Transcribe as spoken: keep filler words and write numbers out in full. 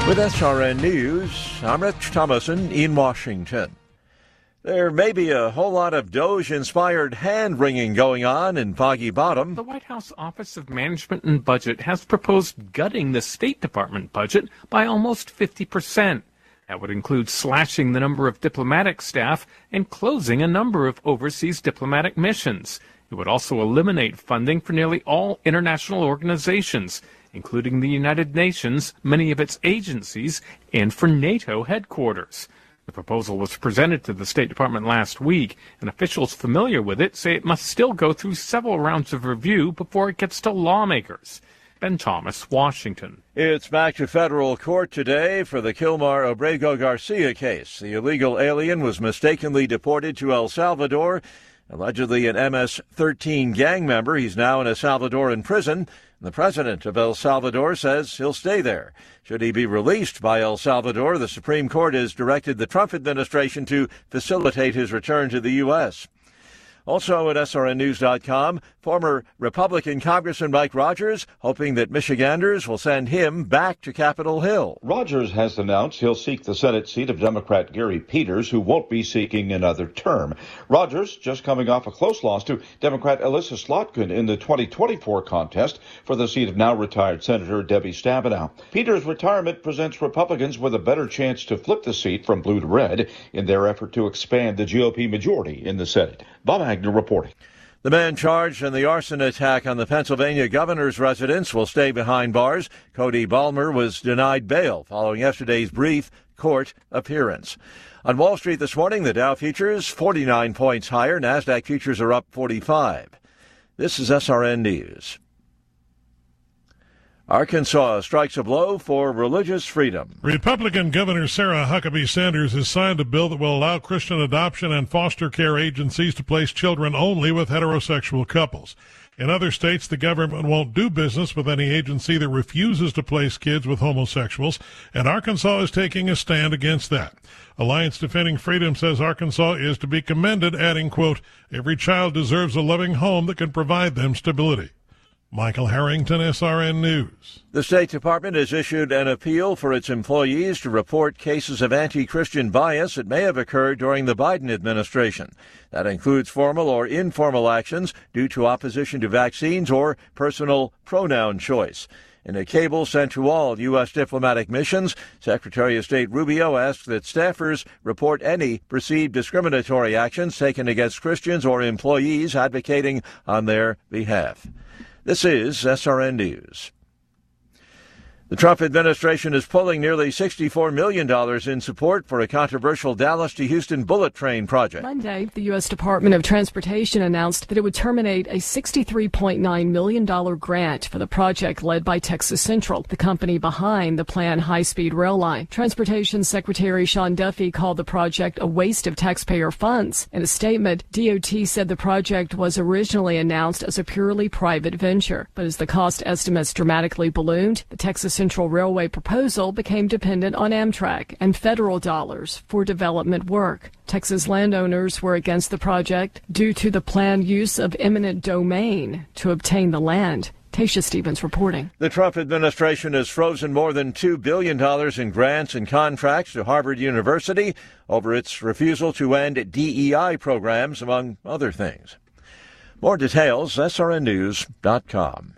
With S R N News, I'm Rich Thomason in Washington. There may be a whole lot of Doge-inspired hand-wringing going on in Foggy Bottom. The White House Office of Management and Budget has proposed gutting the State Department budget by almost fifty percent. That would include slashing the number of diplomatic staff and closing a number of overseas diplomatic missions. It would also eliminate funding for nearly all international organizations, including the United Nations, many of its agencies, and for NATO headquarters. The proposal was presented to the State Department last week, and officials familiar with it say it must still go through several rounds of review before it gets to lawmakers. Ben Thomas, Washington. It's back to federal court today for the Kilmar Obrego Garcia case. The illegal alien was mistakenly deported to El Salvador, allegedly an M S thirteen gang member. He's now in a Salvadoran prison. The president of El Salvador says he'll stay there. Should he be released by El Salvador, the Supreme Court has directed the Trump administration to facilitate his return to the U S Also at S R N news dot com, former Republican Congressman Mike Rogers hoping that Michiganders will send him back to Capitol Hill. Rogers has announced he'll seek the Senate seat of Democrat Gary Peters, who won't be seeking another term. Rogers just coming off a close loss to Democrat Elissa Slotkin in the twenty twenty-four contest for the seat of now retired Senator Debbie Stabenow. Peters' retirement presents Republicans with a better chance to flip the seat from blue to red in their effort to expand the G O P majority in the Senate. Bob Agnew reporting. The man charged in the arson attack on the Pennsylvania governor's residence will stay behind bars. Cody Balmer was denied bail following yesterday's brief court appearance. On Wall Street this morning, the Dow futures forty-nine points higher. NASDAQ futures are up forty-five. This is S R N News. Arkansas strikes a blow for religious freedom. Republican Governor Sarah Huckabee Sanders has signed a bill that will allow Christian adoption and foster care agencies to place children only with heterosexual couples. In other states, the government won't do business with any agency that refuses to place kids with homosexuals, and Arkansas is taking a stand against that. Alliance Defending Freedom says Arkansas is to be commended, adding, quote, "Every child deserves a loving home that can provide them stability." Michael Harrington, S R N News. The State Department has issued an appeal for its employees to report cases of anti-Christian bias that may have occurred during the Biden administration. That includes formal or informal actions due to opposition to vaccines or personal pronoun choice. In a cable sent to all U S diplomatic missions, Secretary of State Rubio asked that staffers report any perceived discriminatory actions taken against Christians or employees advocating on their behalf. This is S R N News. The Trump administration is pulling nearly sixty-four million dollars in support for a controversial Dallas to Houston bullet train project. Monday, the U S Department of Transportation announced that it would terminate a sixty-three point nine million dollars grant for the project led by Texas Central, the company behind the planned high-speed rail line. Transportation Secretary Sean Duffy called the project a waste of taxpayer funds. In a statement, D O T said the project was originally announced as a purely private venture, but as the cost estimates dramatically ballooned, the Texas Central Railway proposal became dependent on Amtrak and federal dollars for development work. Texas landowners were against the project due to the planned use of eminent domain to obtain the land. Tasha Stevens reporting. The Trump administration has frozen more than two billion dollars in grants and contracts to Harvard University over its refusal to end D E I programs, among other things. More details, S R N news dot com.